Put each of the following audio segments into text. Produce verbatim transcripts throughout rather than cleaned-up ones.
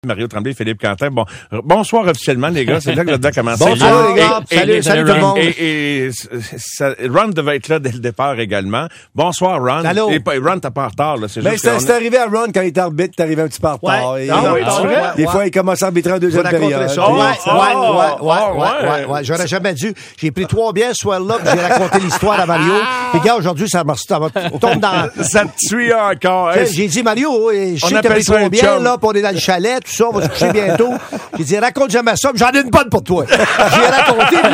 Mario Tremblay, Philippe Quentin. Bon, bonsoir officiellement, les gars. C'est là que je dois commencer. Bonsoir, les gars. Et, salut, et, salut tout le monde. Et, et, et ça, Ron devait être là dès le départ également. Bonsoir, Ron. Allô. Et Ron, t'as pas en retard, là. C'est Ben, juste c'est, qu'on c'est a... arrivé à Ron quand il était arbitre, t'es arrivé un petit peu en retard. Ouais. Et, Ah euh, oui, c'est vrai? Des Ouais. fois, il commençait à arbitrer en deuxième période. Ça. Ouais, Ouais, ouais, ouais, oh, ouais, oh, ouais, ouais, ouais. J'aurais jamais dû. J'ai pris trois bières ce soir-là, puis j'ai raconté l'histoire à Mario. Puis gars, aujourd'hui, ça me ça me tombe dans... Ça te suit encore. Tu sais, J'ai dit, Mario, je sais que t'as appelle pris ça un trois bières, chum. là, puis on est dans le chalet, tout ça, on va se coucher bientôt. J'ai dit, raconte jamais ça, puis j'en ai une bonne pour toi. J'ai raconté, puis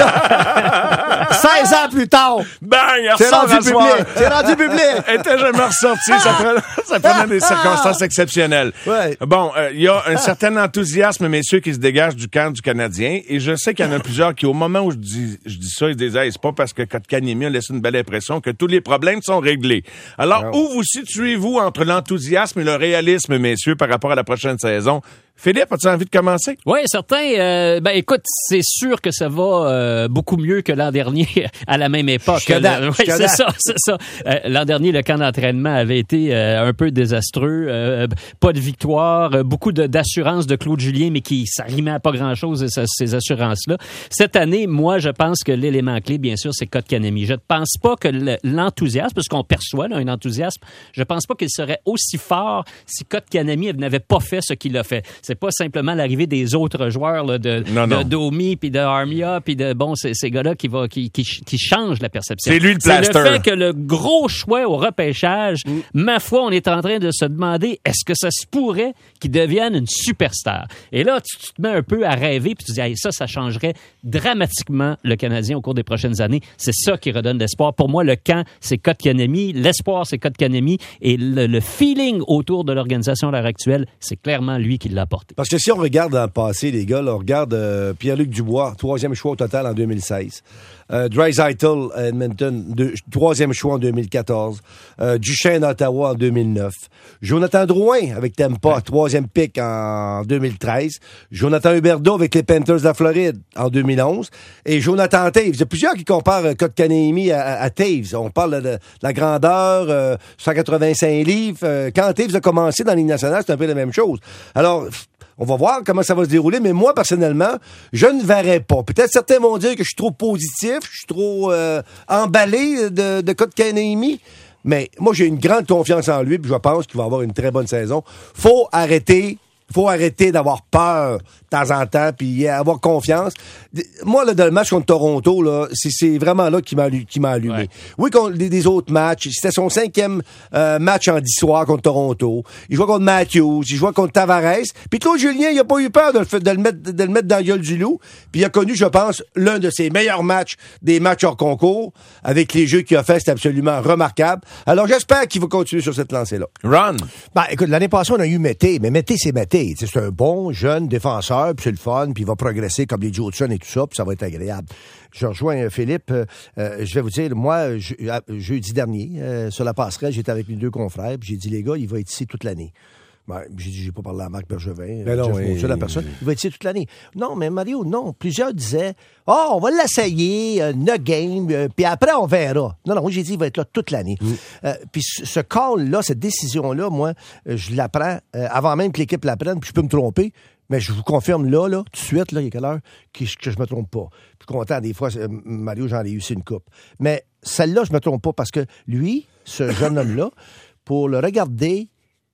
là, seize ans plus tard, Bang! il c'est ressort rendu à soir. public. C'est rendu public. Était jamais ressorti. Ça prenait, ça prenait des circonstances exceptionnelles. Ouais. Bon, il euh, y a un certain enthousiasme, messieurs, qui se dégage du camp du Canadien. Et je sais qu'il y en a plusieurs qui, au moment où je dis, je dis ça, ils disent, hey, c'est pas parce que Kotkaniemi a laissé une belle impression que tous les problèmes sont réglés. Alors, Non. où vous situez-vous entre l'enthousiasme et le réalisme, messieurs, par rapport à la prochaine saison? Philippe, as-tu envie de commencer? Oui, certain. Euh, ben écoute, c'est sûr que ça va euh, beaucoup mieux que l'an dernier à la même époque. Jusqu'à date, Le- ouais, jusqu'à c'est date. ça, c'est ça. Euh, l'an dernier, le camp d'entraînement avait été euh, un peu désastreux. Euh, pas de victoire, euh, beaucoup de, d'assurance de Claude Julien, mais qui s'arrimait à pas grand-chose, ces, ces assurances-là. Cette année, moi, je pense que l'élément clé, bien sûr, c'est Kotkaniemi. Je ne pense pas que le- l'enthousiasme, parce qu'on perçoit là, un enthousiasme, je pense pas qu'il serait aussi fort si Kotkaniemi n'avait pas fait ce qu'il a fait. C'est pas simplement l'arrivée des autres joueurs là, de, Non, de non. Domi puis de Armia puis de bon ces, ces gars-là qui va qui, qui qui changent la perception. C'est lui le C'est plaster. le fait que le gros choix au repêchage, ma foi, on est en train de se demander est-ce que ça se pourrait qu'il devienne une superstar. Et là, tu, tu te mets un peu à rêver puis tu dis hey, ça, ça changerait dramatiquement le Canadien au cours des prochaines années. C'est ça qui redonne l'espoir. Pour moi, le camp, c'est Kotkaniemi, l'espoir, c'est Kotkaniemi et le, le feeling autour de l'organisation à l'heure actuelle, c'est clairement lui qui l'a apporté. Parce que si on regarde dans le passé, les gars, là, on regarde euh, Pierre-Luc Dubois, troisième choix au total en deux mille seize. Euh, Draisaitl à Edmonton, deux, troisième choix en deux mille quatorze. Euh, Duchesne à Ottawa en deux mille neuf. Jonathan Drouin avec Tampa, ouais. troisième pick en deux mille treize. Jonathan Huberdeau avec les Panthers de la Floride en deux mille onze. Et Jonathan Taves. Il y a plusieurs qui comparent euh, Kotkaniemi à, à, à Taves. On parle de, de la grandeur, euh, cent quatre-vingt-cinq livres. Euh, quand Taves a commencé dans la Ligue nationale, c'est un peu la même chose. Alors... On va voir comment ça va se dérouler, mais moi, personnellement, je ne verrai pas. Peut-être certains vont dire que je suis trop positif, je suis trop euh, emballé de, de Kotkaniemi, mais moi, j'ai une grande confiance en lui, puis je pense qu'il va avoir une très bonne saison. Faut arrêter, faut arrêter d'avoir peur de temps en temps, puis avoir confiance. Moi, là, dans le match contre Toronto, là, c'est, c'est vraiment là qui m'a, qui m'a allumé. Ouais. Oui, contre des, des autres matchs, c'était son cinquième euh, match en dix soirs contre Toronto. Il jouait contre Matthews, il jouait contre Tavares. Puis Claude Julien, il a pas eu peur de le, de le mettre, de le mettre dans la gueule du loup. Puis il a connu, je pense, l'un de ses meilleurs matchs, des matchs hors concours, avec les jeux qu'il a fait, c'est absolument remarquable. Alors j'espère qu'il va continuer sur cette lancée-là. Ron? Ben, écoute, l'année passée, on a eu Mété, mais Mété, c'est Mété. T'sais, c'est un bon, jeune défenseur, puis c'est le fun, puis il va progresser comme les Joe Hudson et tout ça, puis ça va être agréable. Je rejoins euh, Philippe. Euh, euh, je vais vous dire, moi, je, euh, jeudi dernier, euh, sur la passerelle, j'étais avec mes deux confrères, puis j'ai dit, les gars, il va être ici toute l'année. Ben, j'ai dit, j'ai pas parlé à Marc Bergevin, ben non, Jeff et... Monson, la personne. Il va être ici toute l'année. Non, mais Mario, non. Plusieurs disaient, oh, on va l'essayer, euh, no game, euh, puis après, on verra. Non, non, moi, j'ai dit, il va être là toute l'année. Mm. Euh, puis ce, ce call-là, cette décision-là, moi, euh, je la prends euh, avant même que l'équipe la prenne, puis je peux me tromper. Mais je vous confirme là, là, tout de suite, là, il y a quelle heure, que, que je me trompe pas. Puis content, des fois, euh, Mario, j'en ai eu, c'est une coupe. Mais celle-là, je me trompe pas parce que lui, ce jeune homme-là, pour le regarder,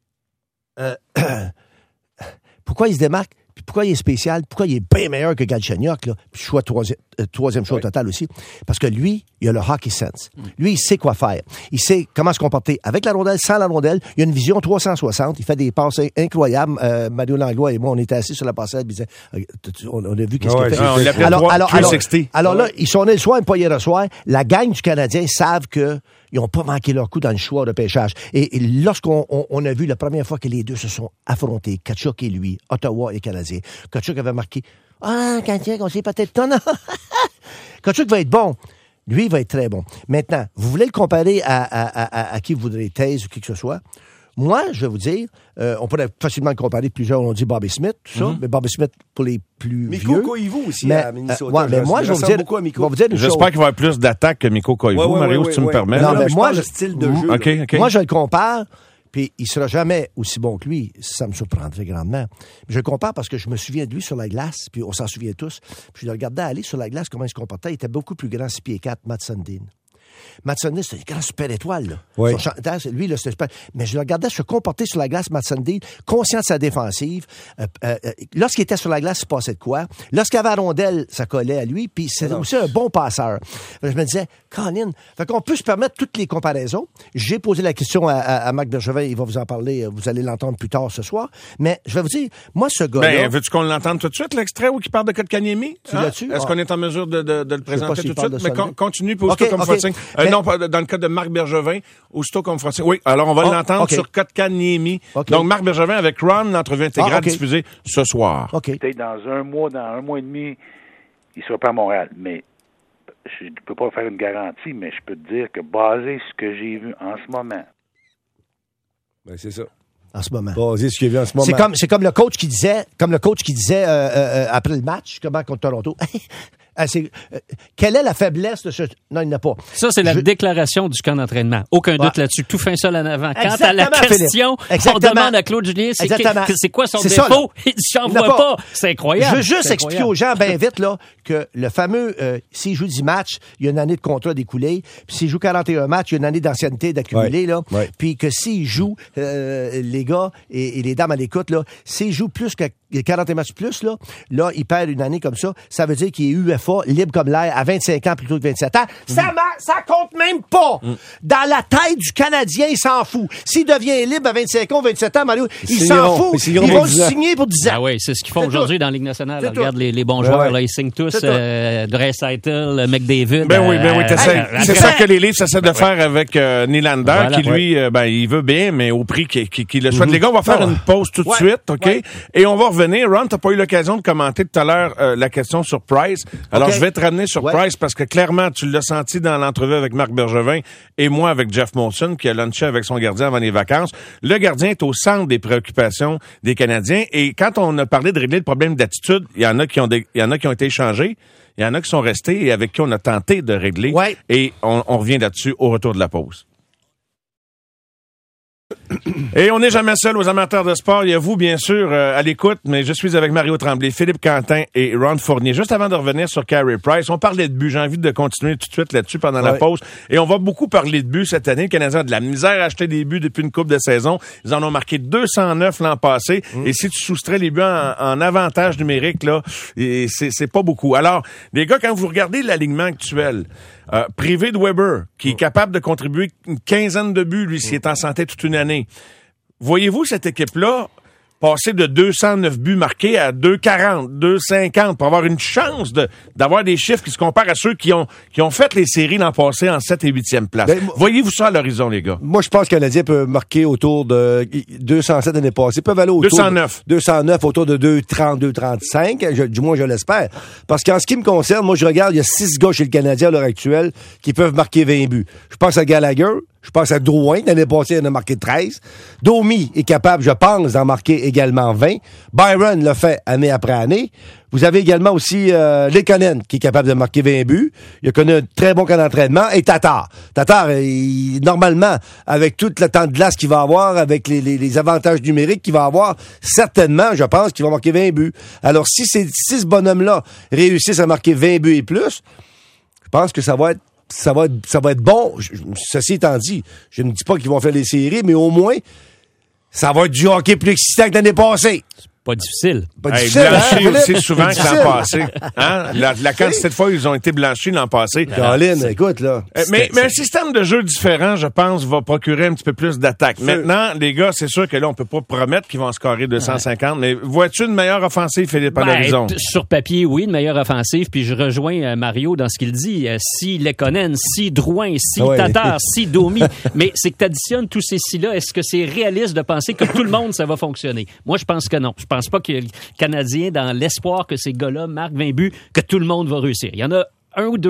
euh, pourquoi il se démarque? Puis pourquoi il est spécial? Pourquoi il est bien meilleur que Galchenyuk, là? Puis choix troisième, euh, troisième choix oui. au total aussi. Parce que lui, il a le hockey sense. Mm. Lui, il sait quoi faire. Il sait comment se comporter avec la rondelle, sans la rondelle. Il a une vision trois cent soixante. Il fait des passes incroyables. Euh, Mario Langlois et moi, on était assis sur la passerelle. Il disait, on, on a vu qu'est-ce ouais, qu'il fait. On l'appelle alors, alors, trois cent alors, soixante. alors ouais. là, ils sont nés le soir, pas hier le soir. La gang du Canadien savent que ils n'ont pas manqué leur coup dans le choix de pêchage. Et, et lorsqu'on on, on a vu la première fois que les deux se sont affrontés, Tkachuk et lui, Ottawa et Canadien, Tkachuk avait marqué « Ah, Canadien, on sait peut-être ton nom. » Tkachuk va être bon. Lui, il va être très bon. Maintenant, vous voulez le comparer à, à, à, à qui vous voudrez, Taze ou qui que ce soit. Moi, je vais vous dire, euh, on pourrait facilement le comparer, plusieurs on dit Bobby Smith, tout ça, mm-hmm. mais Bobby Smith pour les plus Mikko vieux. Koivu aussi mais, à Minnesota. Euh, ouais, mais moi, je vais vous dire, vous dire une J'espère chose. qu'il va y avoir plus d'attaques que Mikko Koivu, ouais, ouais, Mario, ouais, si tu ouais, me permets. Non, non, mais je moi, parle je, de style de jeu. Okay, okay. Moi, je le compare, Puis il sera jamais aussi bon que lui. Ça me surprendrait grandement. Je le compare parce que je me souviens de lui sur la glace, puis on s'en souvient tous. Puis je le regardais aller sur la glace, comment il se comportait. Il était beaucoup plus grand, six pieds quatre, Matt Sundin. Matt Sundin, c'était une grande super étoile, là. Oui. Son chanteur, lui, là, c'était super. Mais je le regardais se comporter sur la glace, Matt Sundin, conscient de sa défensive. Euh, euh, lorsqu'il était sur la glace, il se passait de quoi? Lorsqu'il avait la rondelle, ça collait à lui, puis c'était aussi un bon passeur. Je me disais, Colin, fait qu'on peut se permettre toutes les comparaisons. J'ai posé la question à, à, à Marc Bergevin, il va vous en parler, vous allez l'entendre plus tard ce soir. Mais je vais vous dire, moi, ce gars-là... Ben, veux-tu qu'on l'entende tout de suite, l'extrait où il parle de Kotkaniemi? Tu l'as-tu? Est-ce Ah. qu'on est en mesure de, de, de le présenter s'il tout de parle suite? de Mais ça, con- lui. continue, pose-toi Okay, comme okay. Frotting. Euh, Mais- non, pas dans le cas de Marc Bergevin, aussitôt comme Frotting. Oui, alors on va Oh, l'entendre okay. sur Kotkaniemi. Okay. Donc, Marc Bergevin avec Ron, l'entrevue intégrale Ah, okay. diffusée ce soir. OK. Peut-être dans un mois, dans un mois et demi, il ne sera pas à Montréal. Mais je ne peux pas faire une garantie, mais je peux te dire que basé sur ce que j'ai vu en ce moment, Ben, c'est ça. En ce moment. Basé sur ce qu'il y a vu en ce moment. C'est comme, c'est comme le coach qui disait, comme le coach qui disait euh, euh, après le match, comment contre Toronto. Ah, c'est, euh, quelle est la faiblesse de ce... Non, il n'y en a pas. Ça, c'est la Je- déclaration du camp d'entraînement. Aucun Ouais. doute là-dessus. Tout fin seul en avant. Quant à la Exactement, question, Philippe. Exactement. on demande à Claude Julien, c'est, Exactement. que- c'est quoi son C'est ça, défaut? là. Il dit, j'en Il n'y en a vois pas. pas. C'est incroyable. Je veux juste C'est expliquer incroyable. aux gens, bien vite, là, que le fameux, euh, s'il joue dix matchs, il y a une année de contrat d'écoulé. Puis s'il joue quarante et un matchs, il y a une année d'ancienneté d'accumulé, Ouais. là. Ouais. Puis que s'il joue, euh, les gars et, et les dames à l'écoute, là, s'il joue plus que quarante et un matchs plus, là, là, il perd une année comme ça. Ça veut dire qu'il est U F A, libre comme l'air, à vingt-cinq ans plutôt que vingt-sept ans. Ça, ma- ça compte même pas. Dans la tête du Canadien, il s'en fout. S'il devient libre à vingt-cinq ans, vingt-sept ans, Mario, il s'en signeront. fout. Ils signeront Ils pour vont le dix ans. signer pour dix ans. Ah oui, c'est ce qu'ils font C'est aujourd'hui tout. dans la Ligue nationale. C'est Regarde tout. les, les bons Ouais, joueurs, ouais. là, ils signent tous C'est tout. euh, Draisaitl, McDavid. Ben oui, ben oui, euh, t'essaies. euh, C'est après- ça que les livres essaient de faire avec euh, Nylander, Voilà, qui lui, euh, ben, il veut bien, mais au prix qu'il qu'il- qu'il le souhaite. Les gars, on va faire Ah. une pause tout de Ouais. suite, OK? Ouais. Et on va revenir. Ron, t'as pas eu l'occasion de commenter tout à l'heure euh, la question sur Price. Alors, OK. je vais te ramener sur Ouais. Price parce que clairement, tu l'as senti dans l'entrevue avec Marc Bergevin et moi avec Jeff Molson, qui a lunché avec son gardien avant les vacances. Le gardien est au centre des préoccupations des Canadiens. Et quand on a parlé de régler le problème d'attitude, il y en a qui ont des, il y en a qui ont été échangés. Il y en a qui sont restés et avec qui on a tenté de régler. Ouais. Et on, on revient là-dessus au retour de la pause. Et on n'est jamais seul aux amateurs de sport. Il y a vous, bien sûr, euh, à l'écoute, mais je suis avec Mario Tremblay, Philippe Quentin et Ron Fournier. Juste avant de revenir sur Carey Price, on parlait de but. J'ai envie de continuer tout de suite là-dessus pendant la Ouais. pause. Et on va beaucoup parler de but cette année. Le Canadien a de la misère à acheter des buts depuis une couple de saisons. Ils en ont marqué deux cent neuf l'an passé. Et si tu soustrais les buts en, en avantage numérique, là, et c'est, c'est pas beaucoup. Alors, les gars, quand vous regardez l'alignement actuel, euh, privé de Weber, qui est capable de contribuer une quinzaine de buts, lui, s'il est en santé toute une année, voyez-vous cette équipe-là passer de deux cent neuf buts marqués à deux cent quarante, deux cent cinquante pour avoir une chance de, d'avoir des chiffres qui se comparent à ceux qui ont, qui ont fait les séries l'an passé en sept et huitième place? Ben, moi- Voyez-vous ça à l'horizon, les gars? Moi, je pense que le Canadien peut marquer autour de deux cent sept l'année passée. Ils peuvent aller autour deux cent neuf. De deux cent neuf, autour de deux cent trente, deux cent trente-cinq. Je- du moins, je l'espère. Parce qu'en ce qui me concerne, moi, je regarde, il y a six gars chez le Canadien à l'heure actuelle qui peuvent marquer vingt buts. Je pense à Gallagher. Je pense à Drouin. L'année passée, il en a marqué treize. Domi est capable, je pense, d'en marquer également vingt. Byron le fait année après année. Vous avez également aussi euh, Lekonen, qui est capable de marquer vingt buts. Il a connu un très bon camp d'entraînement. Et Tatar. Tatar, il, normalement, avec tout le temps de glace qu'il va avoir, avec les, les, les avantages numériques qu'il va avoir, certainement, je pense qu'il va marquer vingt buts. Alors, si ces six bonhommes-là réussissent à marquer vingt buts et plus, je pense que ça va être ça va être, ça va être bon. Je- je- Ceci étant dit, je ne dis pas qu'ils vont faire les séries, mais au moins, ça va être du hockey plus excitant que l'année passée. Pas difficile. Pas Hey, difficile, blanchis hein, aussi Philippe? souvent que Difficile. l'an passé. Hein? La, la quantité de fois où ils ont été blanchis l'an passé. Colin, écoute, là. Euh, mais, mais un système de jeu différent, je pense, va procurer un petit peu plus d'attaque. Sûr. Maintenant, les gars, c'est sûr que là, on peut pas promettre qu'ils vont scorer deux cent cinquante, mais vois-tu une meilleure offensive, Philippe, à Ben, l'horizon? t- sur papier, oui, une meilleure offensive. Puis je rejoins euh, Mario dans ce qu'il dit. Euh, si Lekonen, si Drouin, si Ouais. Tatar, si Domi. Mais c'est que tu additionnes tous ces si-là. Est-ce que c'est réaliste de penser que tout le monde, ça va fonctionner? Moi, je pense que non. Je pense pas que le Canadien, dans l'espoir que ces gars-là marquent vingt buts, que tout le monde va réussir. Il y en a un ou deux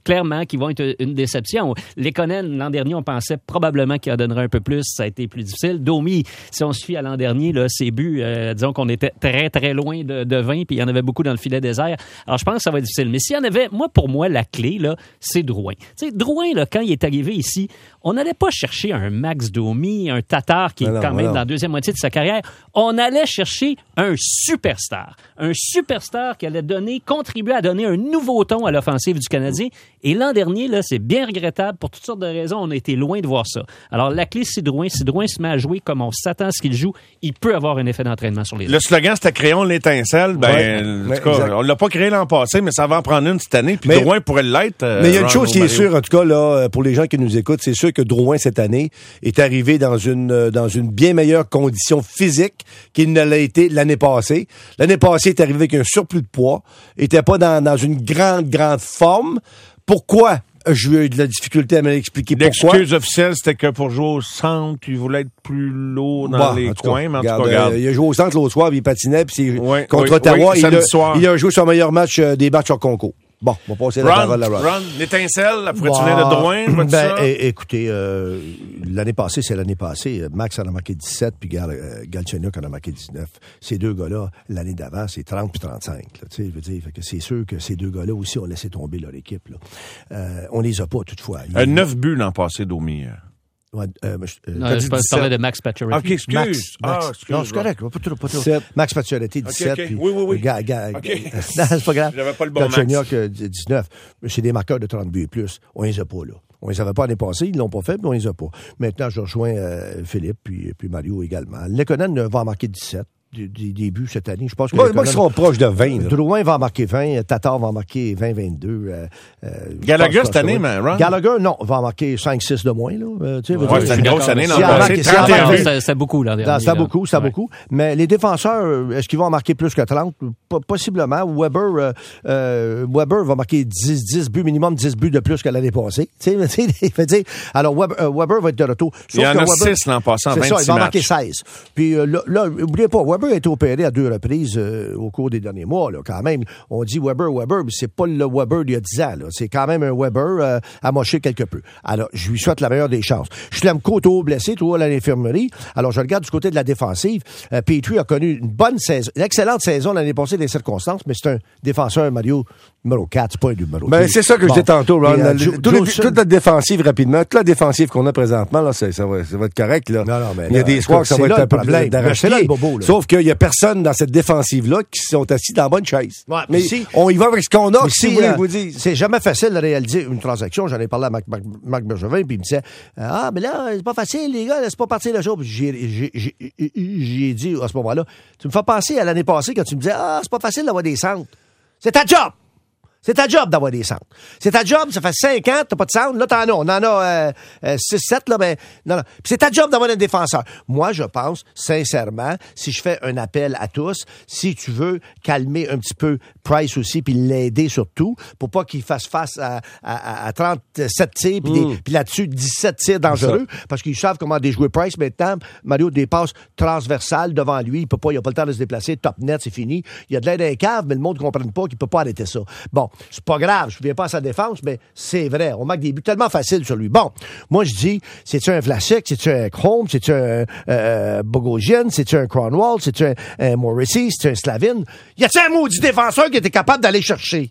clairement qu'ils vont être une déception. Lekonen, l'an dernier, on pensait probablement qu'il en donnerait un peu plus. Ça a été plus difficile. Domi, si on se fie à l'an dernier, là, ses buts, euh, disons qu'on était très, très loin de, de vingt, puis il y en avait beaucoup dans le filet désert. Alors, je pense que ça va être difficile. Mais s'il y en avait, moi, pour moi, la clé, là, c'est Drouin. Tu sais, Drouin, là, quand il est arrivé ici, on n'allait pas chercher un Max Domi, un Tatar qui est non, quand non, même non. dans la deuxième moitié de sa carrière. On allait chercher un superstar. Un superstar qui allait donner, contribuer à donner un nouveau ton à l'offensive du Canadien. Et l'an dernier, là, c'est bien regrettable. Pour toutes sortes de raisons, on a été loin de voir ça. Alors, la clé, c'est Drouin. Si Drouin se met à jouer comme on s'attend à ce qu'il joue, il peut avoir un effet d'entraînement sur les autres. Le slogan, c'était « Créons l'étincelle ». Ben, Ouais, en tout cas, exact. on l'a pas créé l'an passé, mais ça va en prendre une cette année. Puis Mais- Drouin pourrait l'être. euh, Mais il y a une Ron chose qui est Mario. sûre, en tout cas, là, pour les gens qui nous écoutent, c'est sûr que Drouin, cette année, est arrivé dans une, euh, dans une bien meilleure condition physique qu'il ne l'a été l'année passée. L'année passée, il est arrivé avec un surplus de poids. Il était pas dans, dans une grande, grande forme. Pourquoi? J'ai eu de la difficulté à me l'expliquer pourquoi. L'excuse officielle, c'était que pour jouer au centre, il voulait être plus lourd dans Bon, les en tout cas, coins, mais en regarde, tout cas, regarde. euh, il a joué au centre l'autre soir, puis il patinait, puis c'est Ouais, contre oui, Ottawa, oui, il, samedi a, soir. il a joué son meilleur match euh, des matchs hors concours. Bon, on va passer la Ron, parole à Ron. Ron, l'étincelle, pourrais-tu Wow. venir de Drouin? vois-tu Ben, ça? é- écoutez, euh, l'année passée, c'est l'année passée. Max en a marqué dix-sept, puis Gal, euh, Galchenyuk en a marqué dix-neuf. Ces deux gars-là, l'année d'avant, c'est trente puis trente-cinq. Là, tu sais, je veux dire, fait que c'est sûr que ces deux gars-là aussi ont laissé tomber leur équipe. Là. Euh, on les a pas, toutefois. Ils- Euh, neuf buts l'an passé, Domi. Ouais, euh, mais je- euh, Non, t'as je, dit pense- je parlais dix-sept. de Max Pacioretty. OK, excuse. Max, Ah, Max. excuse. Non, c'est correct. Pas trop, pas trop. dix-sept. Max Pacioretty, dix-sept. OK. Puis, Oui, oui, oui. Ga- ga- OK. non, c'est pas grave. J'avais pas le bon Max. Galchenyuk, euh, dix-neuf. Mais c'est des marqueurs de trente buts et plus. On les a pas, là. On les avait pas l'année passée, ils l'ont pas fait, mais on les a pas. Maintenant, je rejoins euh, Philippe, puis, puis Mario également. Lekonen va en marquer dix-sept. Des, des débuts cette année. Je pense que Moi, Lekonen- moi, ils seront proches de vingt. là. Drouin va en marquer vingt, Tatar va en marquer vingt vingt-deux. Euh, euh, Gallagher je pense cette pas, année, oui. mais Ron? Gallagher, non, va en marquer cinq six de moins. Là. Euh, tu sais, veux Ouais, dire, c'est une je suis grosse d'accord. année l'an Si elle passé. marque- si elle trente et un marque- buts. C'était c'était beaucoup l'an dernier. Non, c'était là. beaucoup, c'était Ouais. beaucoup. Mais les défenseurs, euh, est-ce qu'ils vont en marquer plus que trente? P- possiblement. Weber, euh, euh, Weber va marquer dix, dix buts, minimum dix buts de plus que l'année passée. Tu sais, tu sais, fait dire, alors Weber, euh, Weber va être de retour. Il y en Sauf a que Weber- six l'an passé en c'est ça, vingt-six il va en marquer matchs. seize. Puis euh, là, là, oubliez pas, Weber a été opéré à deux reprises euh, au cours des derniers mois, là, quand même. On dit Weber, Weber, mais c'est pas le Weber d'il y a dix ans, là. C'est quand même un Weber euh, amoché quelque peu. Alors, je lui souhaite la meilleure des chances. Schlemko, toujours blessé, toujours à l'infirmerie. Alors, je regarde du côté de la défensive. Euh, Petrie a connu une bonne saison, une excellente saison l'année passée des circonstances, mais c'est un défenseur, Mario, numéro quatre, c'est pas un numéro Ben, deux. c'est ça que Bon. je dis tantôt, Ron. Et, euh, La- Jo- tout les- Jolson- toute la défensive, rapidement, toute la défensive qu'on a présentement, là, c'est- ça, va, ça va être correct. Là. Non, non, mais Il y a là, des soirs que ça c'est va là être un le peu problème. d'arrache-pied. C'est là le bobo, là. Sauf qu'il y a personne dans cette défensive-là qui sont assis dans la bonne chaise. Ouais, mais si- on y va avec ce qu'on a, Mais si si, vous voulez, euh, je vous dis. c'est jamais facile de réaliser une transaction. J'en ai parlé à Marc, Marc, Marc Bergevin, puis il me disait Ah, mais là, c'est pas facile, les gars, laisse pas partir le show. Puis j'ai, j'ai, j'ai, j'ai dit à ce moment-là, tu me fais penser à l'année passée quand tu me disais Ah, c'est pas facile d'avoir des centres. C'est ta job! C'est ta job d'avoir des centres. C'est ta job, ça fait cinq ans, t'as pas de centre. Là, t'en as. On en a euh, euh, six, sept, là, ben, non, non. Puis c'est ta job d'avoir un défenseur. Moi, je pense, sincèrement, si je fais un appel à tous, si tu veux calmer un petit peu Price aussi, puis l'aider surtout, pour pas qu'il fasse face à, à, à trente-sept tirs, puis, des- puis là-dessus, dix-sept tirs dangereux, parce qu'ils savent comment déjouer Price. Maintenant, Mario des passes transversales devant lui. Il peut pas, il a pas le temps de se déplacer. Top net, c'est fini. Il y a de l'aide à un cave, mais le monde ne comprenne pas qu'il peut pas arrêter ça. Bon, c'est pas grave. Je ne viens pas à sa défense, mais c'est vrai. On marque des buts tellement faciles sur lui. Bon, moi, je dis, c'est-tu un Vlasic? C'est-tu un Holmes? C'est-tu un euh, Bogosian? C'est-tu un Cronwall? C'est-tu un, un Morrissey? C'est-tu un Slavin? Y a-t-il un maudit défenseur qui était capable d'aller chercher?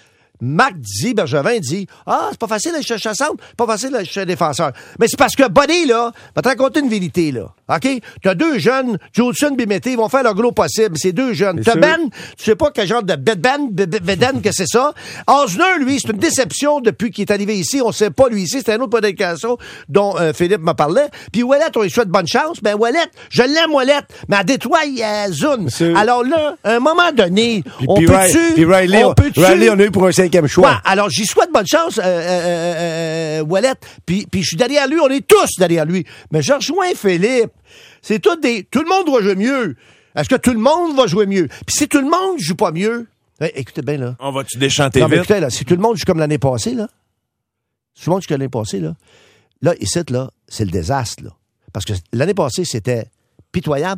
Marc dit, Bergevin dit, ah, c'est pas facile d'aller chercher un centre, c'est pas facile d'aller chercher un défenseur. Mais c'est parce que Buddy, là, va te raconter une vérité, là. OK? T'as deux jeunes, Jolson et Mété, ils vont faire le gros possible. C'est deux jeunes. T'as sûr. Ben, tu sais pas quel genre de Bedben, Beden que c'est ça. Osner, lui, c'est une déception depuis qu'il est arrivé ici. On sait pas, lui, ici. C'est un autre prédication dont euh, Philippe me parlait. Puis Ouellet, on lui souhaite bonne chance. Ben, Ouellet, je l'aime, Ouellet. Mais à Détroit, il y a Zune. Monsieur- Alors là, à un moment donné, Puis, on puis Riley- peut-tu... puis Riley, on peut-tu- Riley, on a eu pour un cinquième choix. Ouais, alors j'y souhaite bonne chance, euh, euh, euh, Ouellet. Puis, puis je suis derrière lui, on est tous derrière lui. Mais je rejoins Philippe. C'est tout des. Tout le monde va jouer mieux. Est-ce que tout le monde va jouer mieux? Puis si tout le monde joue pas mieux. Eh, écoutez bien, là. On va-tu déchanter Non, mais vite? écoutez, là, si tout le monde joue comme l'année passée, là. Si tout le monde joue comme l'année passée, là. Là, ici, là, c'est le désastre, là. Parce que l'année passée, c'était pitoyable.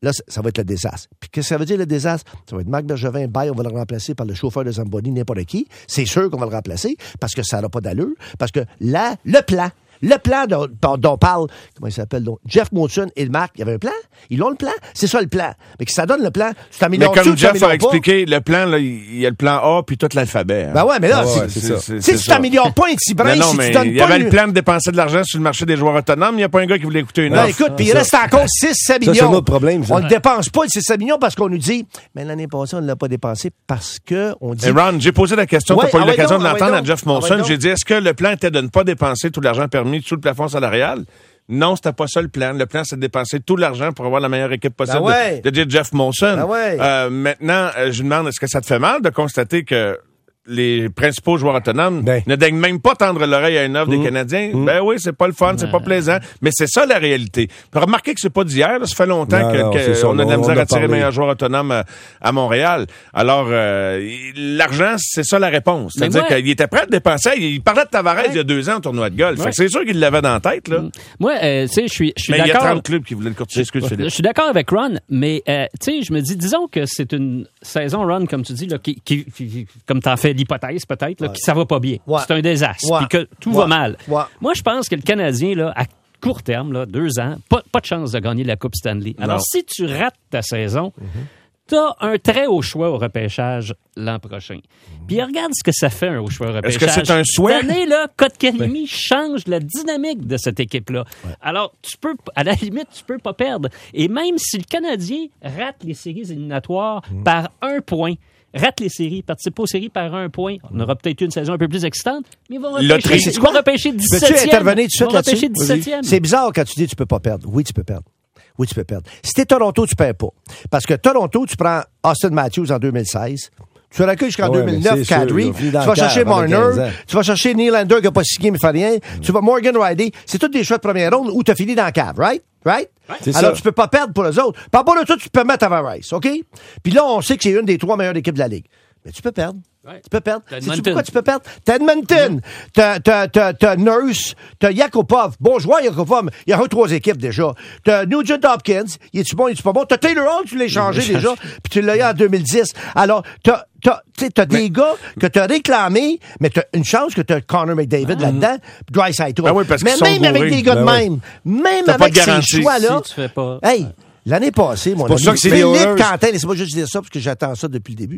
là, ça va être le désastre. Puis qu'est-ce que ça veut dire, le désastre? Ça va être Marc Bergevin, bye, on va le remplacer par le chauffeur de Zamboni, n'importe qui. C'est sûr qu'on va le remplacer parce que ça n'a pas d'allure. Parce que là, le plan, le plan dont, dont parle, comment il s'appelle, donc, Jeff Molson et Marc, il y avait un plan? Ils ont le plan? C'est ça le plan. Mais que ça donne le plan, tu t'améliores. Mais comme Jeff a expliqué, le plan, là, il y a le plan A puis tout l'alphabet. Hein. Ben ouais, mais là, ah ouais, c'est, c'est, c'est, c'est, c'est, si tu t'améliores pas un petit brin, non, si mais tu donnes il y pas avait une... le plan de dépenser de l'argent sur le marché des joueurs autonomes, il n'y a pas un gars qui voulait écouter une Ben, offre. écoute, puis il reste encore six sept millions. Ça, c'est un autre problème, ça. On ne dépense pas le six sept millions parce qu'on nous dit, mais l'année passée, on ne l'a pas dépensé parce que on dit... Et Ron, j'ai posé la question, Ouais, tu n'as pas ah eu l'occasion ouais, de donc, l'entendre ah à ouais, Jeff donc, Molson. ah ouais, donc. J'ai dit, est-ce que le plan était de ne pas dépenser tout l'argent permis sous le plafond salarial? Non, c'était pas ça le plan. Le plan, c'est de dépenser tout l'argent pour avoir la meilleure équipe possible. Ben ouais. de, de dire Jeff Molson. Ben ouais. euh, maintenant, euh, je me demande, est-ce que ça te fait mal de constater que les principaux joueurs autonomes Ben. ne daignent même pas tendre l'oreille à une offre mmh. des Canadiens? Mmh. Ben oui, c'est pas le fun, c'est pas plaisant. Mais c'est ça la réalité. Puis remarquez que c'est pas d'hier, là, ça fait longtemps Non, que, non, que c'est ça, on a de la on misère en a à tirer parlé. meilleurs joueurs autonomes à, à Montréal. Alors, euh, l'argent, c'est ça la réponse. Mais C'est-à-dire moi- qu'il était prêt à dépenser. Il parlait de Tavares il y a deux ans au tournoi de golf. Fait que c'est sûr qu'il l'avait dans la tête, là. Moi, euh, tu sais, je suis je suis Mais il y a d'accord. trente clubs qui voulaient le courtier. Excuse, Je Philippe. suis d'accord avec Ron, mais euh, tu sais, je me dis, disons que c'est une saison, Ron, comme tu dis, là, qui, qui, qui- comme t'en fais l'hypothèse peut-être, là, qui ça va pas bien. Ouais. C'est un désastre, Ouais. puis que tout Ouais. va mal. Ouais. Moi, je pense que le Canadien, là, à court terme, là, deux ans, pas, pas de chance de gagner la Coupe Stanley. Alors, Non. si tu rates ta saison, t'as un très haut choix au repêchage l'an prochain. Puis regarde ce que ça fait, un haut choix au repêchage. Est-ce que c'est un souhait? Cette année, là, Kotkaniemi change la dynamique de cette équipe-là. Alors, tu peux, à la limite, tu peux pas perdre. Et même si le Canadien rate les séries éliminatoires par un point, rate les séries, participe pas aux séries par un point, on aura peut-être eu une saison un peu plus excitante, mais ils vont Loterie. repêcher, C'est ils quoi? vont repêcher Peux-tu dix-septième. intervenir tout de Ils suite vont là-dessus? repêcher dix-septième. C'est bizarre quand tu dis tu peux pas perdre. Oui, tu peux perdre. Oui, tu peux perdre. Si t'es Toronto, tu perds pas. Parce que Toronto, tu prends Austin Matthews en deux mille seize. Tu recules jusqu'en Ouais, deux mille neuf, mais c'est sûr, Kadri. ils ont fini Tu dans vas le chercher cave pendant Marner. quinze ans. Tu vas chercher Nylander qui n'a pas signé mais fait rien. Tu vas Morgan Riley. C'est tous des choix de première ronde où tu as fini dans la cave, right? Right? C'est Alors, ça. tu peux pas perdre pour les autres. Par rapport à toi, tu peux mettre Tavares, OK? Puis là, on sait que c'est une des trois meilleures équipes de la Ligue. Mais tu peux perdre. Ouais. Tu peux perdre. T'as Sais-tu Edmonton. pourquoi tu peux perdre? T'as Edmonton. T'as, t'as, t'as, t'as Nurse. T'as Yakupov. Bon joueur, Yakupov. Il y a eu trois équipes déjà. T'as Nugent Hopkins. Il est-tu bon, il est-tu pas bon? T'as Taylor Hall, tu l'as échangé déjà. Puis tu l'as eu en deux mille dix. Alors, t'as, t'as, tu sais, t'as des gars que t'as réclamés, mais t'as une chance que t'as Connor McDavid là-dedans. Dreisaitl. Ben oui, parce mais qu'ils sont même avec bourrés. des gars de Ben oui. même, même T'as pas avec de ces garantie. choix-là. Si tu fais pas- Hey, l'année passée, mon pour ami, ça que c'est Philippe les Oilers. Quentin, laissez-moi juste dire ça parce que j'attends ça depuis le début.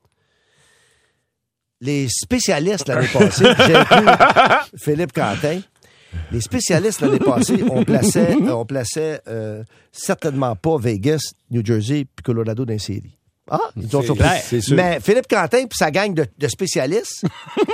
Les spécialistes l'année passée, j'ai inclus Philippe Quentin, les spécialistes l'année passée, on plaçait, euh, on plaçait euh, certainement pas Vegas, New Jersey puis Colorado dans les séries. Ah, ils ont C'est surpris. clair, c'est sûr. Mais Philippe Quentin puis sa gang de, de spécialistes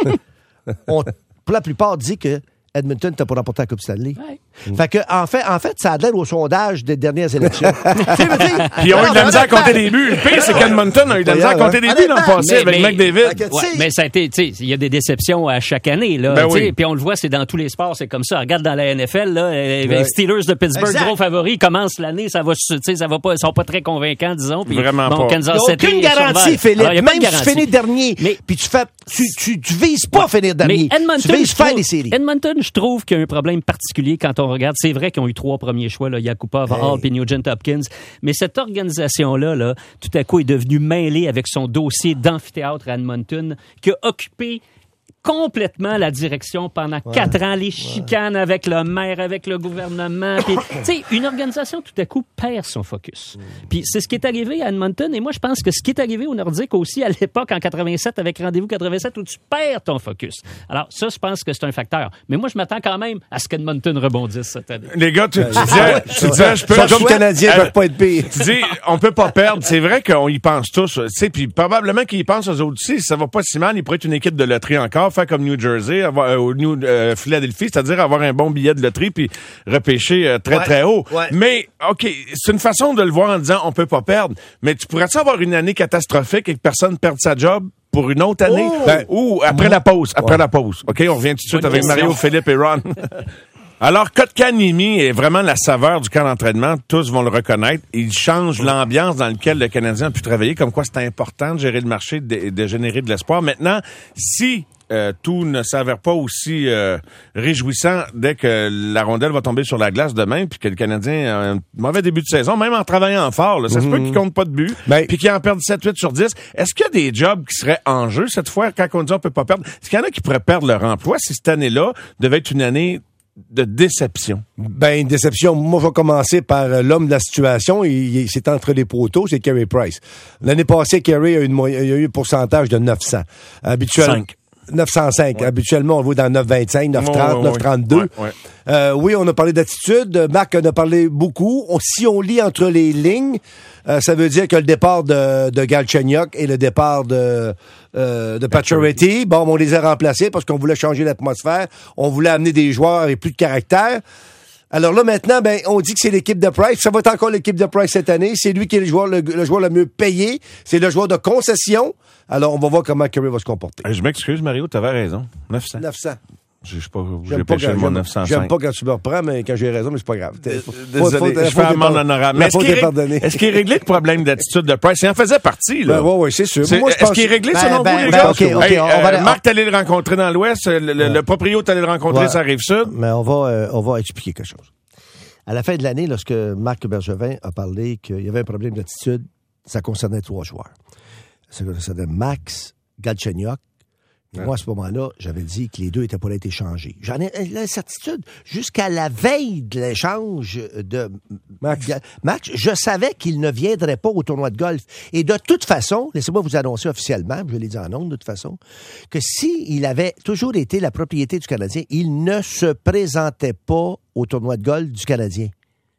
ont, pour la plupart, dit que Edmonton n'était pas remporté la Coupe Stanley. Ouais. Fait que, en fait, en fait, ça a l'air au sondage des dernières élections. Tu sais, je veux dire, Puis ils ont eu de la non, misère à honnêtement, compter des buts. Le pire, c'est qu'Edmonton a eu de la misère à compter des buts l'an Honnêtement, passé mais- avec mais- McDavid. Fait que, tu Ouais, sais, mais ça a été, tu sais, il y a des déceptions à chaque année, là. Ben tu sais, oui. Puis on le voit, c'est dans tous les sports, c'est comme ça. Regarde dans la N F L, là, euh, les Ouais. Steelers de Pittsburgh, Exact. gros favoris, commencent l'année, ça va, tu sais, ça va pas, ils sont pas très convaincants, disons. Puis, Vraiment bon, pas. Kansas Il n'y a City, aucune ils garantie, survivent. Philippe. Alors, il y a pas Même de si tu garantie. finis dernier, Mais- puis tu fais, tu, tu, tu vises pas à finir dernier. Mais Edmonton, tu vises je faire trouve- les séries. Edmonton, je trouve qu'il y a un problème particulier quand on regarde. C'est vrai qu'ils ont eu trois premiers choix, là, Yakupov, Hey. Hall, puis Nugent Hopkins. Mais cette organisation-là, là, tout à coup, est devenue mêlée avec son dossier d'amphithéâtre à Edmonton, qui a occupé complètement la direction pendant quatre ans, les chicanes avec le maire, avec le gouvernement. Puis, tu sais, une organisation, tout à coup, perd son focus. Puis c'est ce qui est arrivé à Edmonton. Et moi, je pense que ce qui est arrivé au Nordique aussi à l'époque, en quatre-vingt-sept, avec Rendez-vous quatre-vingt-sept, où tu perds ton focus. Alors, ça, je pense que c'est un facteur. Mais moi, je m'attends quand même à ce qu'Edmonton rebondisse cette année. Les gars, tu, tu disais, tu disais, je peux... Les hommes je- canadiens Euh, peuvent pas être pires. Tu dis, on peut pas perdre. C'est vrai qu'on y pense tous. Tu sais, puis probablement qu'ils y pensent aux autres aussi. Si ça va pas si mal, ils pourraient être une équipe de loterie encore, faire comme New Jersey, avoir, euh, au New euh, Philadelphie, c'est-à-dire avoir un bon billet de loterie puis repêcher euh, très Ouais. très haut. Ouais. Mais ok, c'est une façon de le voir en disant on peut pas perdre. Mais tu pourrais-tu avoir une année catastrophique et que personne perde sa job pour une autre année? Oh! Ben, ou après la pause, après la pause. OK, on revient tout de suite Bonne avec question. Mario, Philippe et Ron. Alors, Kotkaniemi est vraiment la saveur du camp d'entraînement. Tous vont le reconnaître. Il change l'ambiance dans laquelle le Canadien a pu travailler, comme quoi c'est important de gérer le marché, de, de générer de l'espoir. Maintenant, si euh, tout ne s'avère pas aussi euh, réjouissant dès que la rondelle va tomber sur la glace demain, puis que le Canadien a un mauvais début de saison, même en travaillant fort, là, ça mm-hmm. se peut qu'il compte pas de but, ben, puis qu'il en perde sept huit sur dix. Est-ce qu'il y a des jobs qui seraient en jeu cette fois, quand on dit on peut pas perdre? Est-ce qu'il y en a qui pourraient perdre leur emploi si cette année-là devait être une année de déception? Ben, une déception. Moi, je vais commencer par euh, l'homme de la situation. Il, il, c'est entre les poteaux, c'est Carey Price. L'année passée, Carey a eu, une, a eu un pourcentage de neuf cents. Habituellement. neuf cent cinq. Ouais. Habituellement, on va dans neuf vingt-cinq, neuf trente, ouais, ouais, neuf trente-deux. Ouais, ouais. Euh, oui, on a parlé d'attitude. Marc en a parlé beaucoup. On, si on lit entre les lignes, euh, ça veut dire que le départ de, de Galchenyuk et le départ de, euh, de Pacioretty, bon, on les a remplacés parce qu'on voulait changer l'atmosphère. On voulait amener des joueurs avec plus de caractère. Alors là, maintenant, ben, on dit que c'est l'équipe de Price. Ça va être encore l'équipe de Price cette année. C'est lui qui est le joueur le, le joueur le mieux payé. C'est le joueur de concession. Alors, on va voir comment Carey va se comporter. Je m'excuse, Mario, t'avais raison. neuf cents. neuf cents. Je sais pas, j'ai pêché mon neuf cent cinq. J'aime pas quand tu me reprends, mais quand j'ai raison, mais c'est pas grave. Faut, Désolé, faut, faut, je fais amende honorable. Mais est-ce qu'il, est rég... est-ce qu'il est réglé le problème d'attitude de Price? Il en faisait partie, là. Ben, ouais, ouais, c'est sûr. C'est... Moi, je est-ce pense... qu'il est réglé, ben, selon ben, vous, les ben, gars? Okay, okay, hey, on euh, va... Marc, t'allais le rencontrer dans l'Ouest. Le, le, ouais. le proprio, t'allais le rencontrer ouais. sur la Rive-Sud. Mais on va, euh, on va expliquer quelque chose. À la fin de l'année, lorsque Marc Bergevin a parlé qu'il y avait un problème d'attitude, ça concernait trois joueurs. Ça concernait Max, Galchenyuk. Et ouais. moi, à ce moment-là, j'avais dit que les deux étaient pour être échangés. J'en ai l'incertitude. Jusqu'à la veille de l'échange de Max, Max je savais qu'il ne viendrait pas au tournoi de golf. Et de toute façon, laissez-moi vous annoncer officiellement, je l'ai dit en ondes de toute façon, que s'il avait toujours été la propriété du Canadien, il ne se présentait pas au tournoi de golf du Canadien.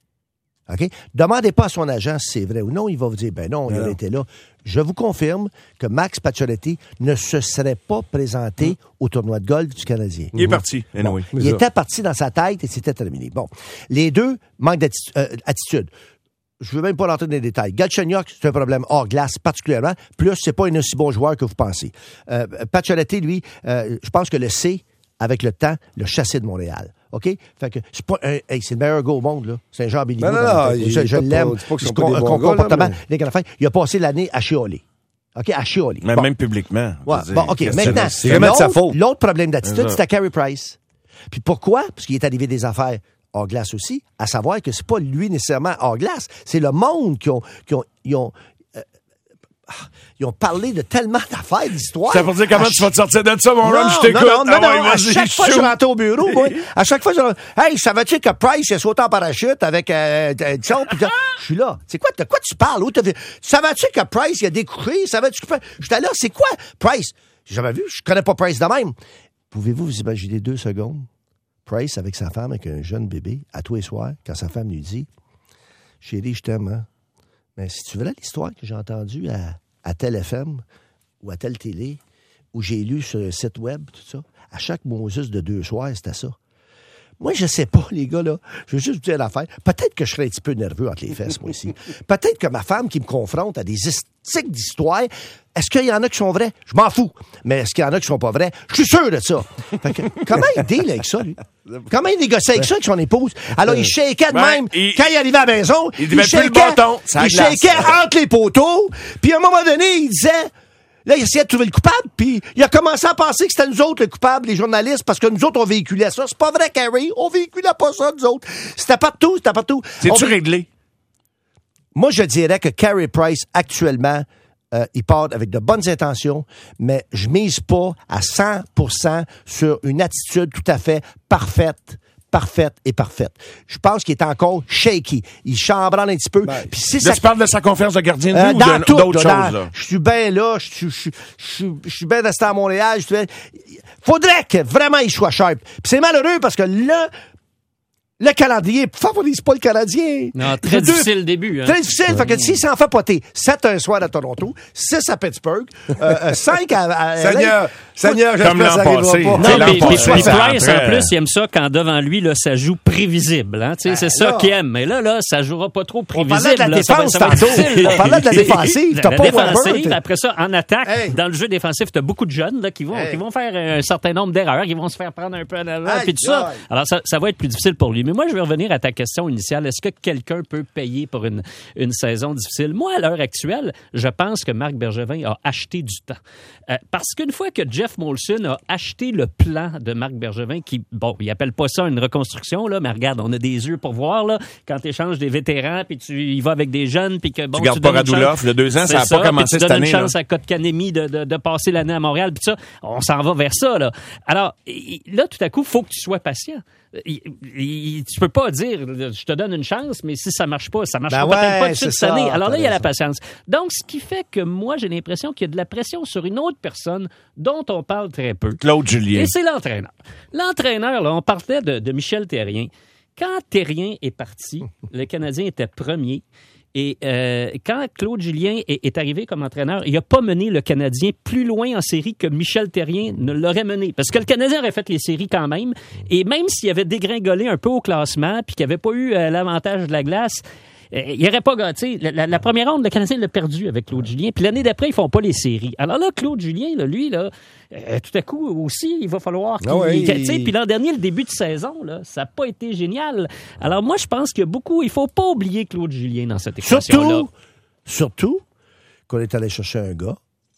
OK? Demandez pas à son agent si c'est vrai ou non. Il va vous dire, ben non, il aurait été là. Je vous confirme que Max Pacioretty ne se serait pas présenté mmh. au tournoi de golf du Canadien. Il est mmh. parti. Anyway. Bon, il ça. était parti dans sa tête et c'était terminé. Bon. Les deux manquent d'attitude. Je veux même pas rentrer dans les détails. Galchenyuk, c'est un problème hors glace particulièrement. Plus, c'est pas un aussi bon joueur que vous pensez. Euh, Pacioretty, lui, euh, je pense que le C, avec le temps, le chassé de Montréal. OK? Fait que c'est pas un, hey, c'est le meilleur gars au monde, là. Saint-Jean Béliveau. Non, non, non. Il, je je l'aime. Pas, pas con, un comportement. Là, mais... Il a passé l'année à Chiolé. OK? À Chiolé. Mais bon. Même publiquement. Ouais, bon, OK. Maintenant, c'est vraiment de sa faute. L'autre problème d'attitude, c'était Carey Price. Puis pourquoi? Parce qu'il est arrivé des affaires hors glace aussi, à savoir que c'est pas lui nécessairement hors glace. C'est le monde qui ont, qui ont, ils ont, ils ont parlé de tellement d'affaires, d'histoires. Ça veut dire comment à tu ch... vas te sortir de ça, mon non, run, je t'écoute. Non, non, non, ah ouais, non. À chaque fois que je rentre au bureau, moi, à chaque fois, je rentre, hey, savais-tu que Price a sauté en parachute avec, euh, ça, puis je suis là. C'est quoi, de quoi tu parles? Où t'as vu? Savais-tu que Price, il a découché? Savais-tu que, j'étais là, c'est quoi? Price? J'ai jamais vu, je connais pas Price de même. Pouvez-vous vous imaginer deux secondes? Price avec sa femme, avec un jeune bébé, à tous les soirs, quand sa femme lui dit, chérie, je t'aime, hein? Mais si tu veux là l'histoire que j'ai entendue à, à tel F M ou à telle télé, ou j'ai lu sur un site web, tout ça, à chaque Moses de deux soirs, c'était ça. Moi, je sais pas, les gars, là. Je veux juste vous dire l'affaire. Peut-être que je serais un petit peu nerveux entre les fesses, moi, ici. Peut-être que ma femme qui me confronte à des estiques d'histoire, est-ce qu'il y en a qui sont vrais? Je m'en fous. Mais est-ce qu'il y en a qui sont pas vrais? Je suis sûr de ça. Fait que, comment il deal avec ça, lui? Comment il négociait avec ça avec son épouse? Alors, il shakeait de ben, même. Il, quand il arrivait à la maison, il, il shakeait, le bâton, il shakeait entre les poteaux. Puis, à un moment donné, il disait... Là, il essayait de trouver le coupable, puis il a commencé à penser que c'était nous autres, le coupable, les journalistes, parce que nous autres, on véhiculait ça. C'est pas vrai, Carey. On véhiculait pas ça, nous autres. C'était partout, c'était partout. C'est-tu on... réglé? Moi, je dirais que Carey Price, actuellement, euh, il part avec de bonnes intentions, mais je mise pas à cent pour cent sur une attitude tout à fait parfaite. Parfaite et parfaite. Je pense qu'il est encore shaky. Il chambranle un petit peu. Ben, Puis si là, ça... tu parles de sa conférence de gardien de euh, but ou dans de, tout, d'autres dans, choses? Là. Je suis bien là. Je suis, je, je, je suis bien resté à Montréal. Je suis... Faudrait que vraiment il soit sharp. Puis c'est malheureux parce que là, le calendrier favorise pas le Canadien. Non, très deux, difficile le début. Hein. Très difficile. Fait que s'il s'en fait poter sept un soir à Toronto, six à Pittsburgh, euh, cinq à... à Seigneur, Seigneur, comme l'an passé. Non, mais Price, en plus, il aime ça quand devant lui, là, ça joue prévisible. Hein? Ben, c'est ça qu'il aime. Mais là, là, ça jouera pas trop prévisible. On parlait de la défense tantôt. On parlait de la défensive. T'as la pas défensive. Après ça, en attaque, hey. dans le jeu défensif, t'as beaucoup de jeunes là, qui, vont, hey. qui vont faire un certain nombre d'erreurs, qui vont se faire prendre un peu en avant, puis tout ça. Alors, ça, ça va être plus difficile pour lui. Mais moi, je vais revenir à ta question initiale. Est-ce que quelqu'un peut payer pour une, une saison difficile? Moi, à l'heure actuelle, je pense que Marc Bergevin a acheté du temps. Euh, parce qu'une fois que Jeff Molson a acheté le plan de Marc Bergevin, qui, bon, il appelle pas ça une reconstruction, là, mais regarde, on a des yeux pour voir, là, quand tu échanges des vétérans, puis tu y vas avec des jeunes, puis que, bon, tu gardes pas Radulov, le deux ans, ça n'a pas commencé cette année. Tu donnes une chance à Kotkaniemi de, de, de passer l'année à Montréal, puis ça, on s'en va vers ça, là. Alors, là, tout à coup, il faut que tu sois patient. Il, il, tu peux pas dire, je te donne une chance, mais si ça marche pas, ça marchera ben ouais, peut-être pas tout de suite cette année. Alors là, il y a la ça. patience. Donc, ce qui fait que moi, j'ai l'impression qu'il y a de la pression sur une autre personne dont on parle très peu. Claude Julien. Et c'est l'entraîneur. L'entraîneur, là, on parlait de, de Michel Therrien. Quand Therrien est parti, le Canadien était premier. Et euh, quand Claude Julien est, est arrivé comme entraîneur, il n'a pas mené le Canadien plus loin en série que Michel Therrien ne l'aurait mené. Parce que le Canadien aurait fait les séries quand même. Et même s'il avait dégringolé un peu au classement puis qu'il n'avait pas eu euh, l'avantage de la glace, euh, il n'aurait pas gâté. La, la, la première ronde, le Canadien l'a perdu avec Claude Julien. Puis l'année d'après, ils font pas les séries. Alors là, Claude Julien, là, lui, là, euh, tout à coup aussi, il va falloir qu'il... Ah oui. qu'il puis l'an dernier, le début de saison, là, ça n'a pas été génial. Alors moi, je pense que beaucoup, il faut pas oublier Claude Julien dans cette équation-là. Surtout, surtout qu'on est allé chercher un gars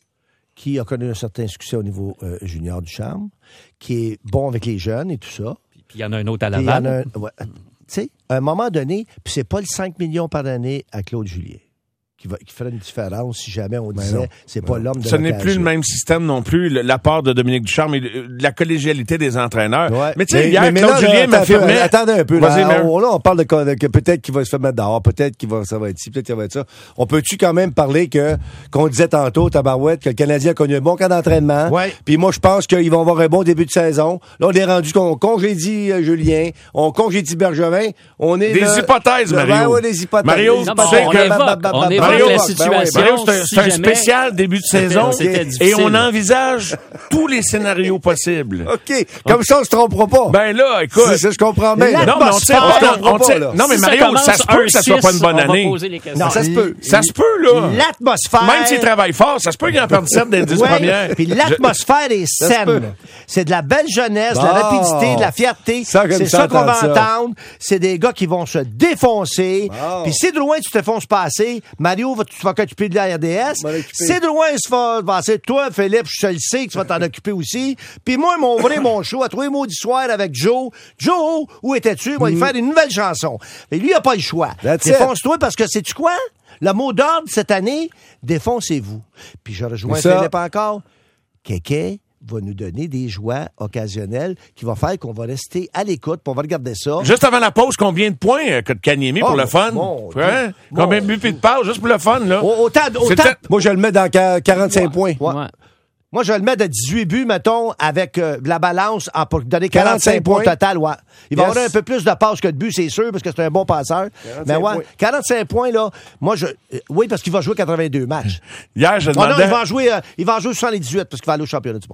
qui a connu un certain succès au niveau euh, junior du Charme, qui est bon avec les jeunes et tout ça. Puis il y en a un autre à Puis il y en a Laval. un- ouais, tu sais, à un moment donné, puis c'est pas le cinq millions par année à Claude Julien qui, va, qui ferait une différence si jamais on disait non. c'est pas l'homme de Ce n'est l'occasion. plus le même système non plus, le- l'apport de Dominique Ducharme et le- la collégialité des entraîneurs. Ouais. Mais tu sais, Mais, hier, mais- mais Claude là, Julien là, attends un peu, m'affirmait... Attendez un peu. Vas-y, Là, Mère. on, là, on parle de, que, que peut-être qu'il va se faire mettre dehors, peut-être qu'il va, ça va être ci, peut-être qu'il va être ça. On peut-tu quand même parler que, qu'on disait tantôt, Tabarouette, que le Canadien a connu un bon camp d'entraînement. Ouais. Puis moi, je pense qu'ils vont avoir un bon début de saison. Là, on est rendu qu'on congédie euh, Julien, on congédie Bergevin. On est Des là- hypothèses, là, Mario. ben ouais, des hypothèses. Mario, Des Non, tu bon, sais on que- évoque, on évoque Mario, la ben ouais, situation. Mario, c'est un, si c'est un jamais spécial début de saison c'était et difficile. on envisage tous les scénarios possibles. OK. Comme ça, on se trompera pas. Ben là, écoute... C'est ça, je comprends bien. non, mais on tire, L'atmosphère, on, on on trompera pas, tire- là. non, mais Si Mario, commence ça se peut que ça soit pas une bonne un six, année. On va poser les questions. Non, Ça se peut. Ça se peut, là. L'atmosphère... Même s'il travaille fort, ça se peut qu'il en perde sept des dix Ouais, premières. puis l'atmosphère est se peut. saine. C'est de la belle jeunesse, de Bon. la rapidité, de la fierté. Ça, j'aime C'est ça ça qu'on va entendre ça. entendre. C'est des gars qui vont se défoncer. Bon. Puis si de loin tu te fonces passer, Mario, va- tu vas t'occuper de la R D S. M'en occuper. Si de loin tu vas passer, toi, Philippe, je te le sais que tu vas t'en occuper aussi. Puis moi, mon vrai, mon show, à tous les maudits soirs avec Joe. Joe, où étais-tu? Il va lui faire une nouvelle chanson. Mais lui, il n'a pas le choix. That's it. Défonce-toi parce que sais-tu quoi? Le mot d'ordre cette année, défoncez-vous. Puis je rejoins C'est ça. Philippe encore. Kéké va nous donner des joies occasionnelles qui va faire qu'on va rester à l'écoute, puis on va regarder ça. Juste avant la pause, combien de points, euh, Kotkaniemi, pour Oh, le fun? mon Dieu. Hein? Mon Combien de buts et de passes, juste pour le fun, là? Au- Autant, autant, C'était- Moi, je le mets dans qua- quarante-cinq points. Ouais. Ouais. Moi, je vais le mettre à dix-huit buts, mettons, avec euh, la balance en, pour donner quarante-cinq, quarante-cinq points au points. total. Ouais. Il va Yes. avoir un peu plus de passes que de buts, c'est sûr, parce que c'est un bon passeur. Mais ouais, points. quarante-cinq points, là, moi, je. euh, oui, parce qu'il va jouer quatre-vingt-deux matchs. Hier, je Oh non, demandais... il va en jouer, euh, il va en jouer soixante-dix-huit, parce qu'il va aller au championnat du monde.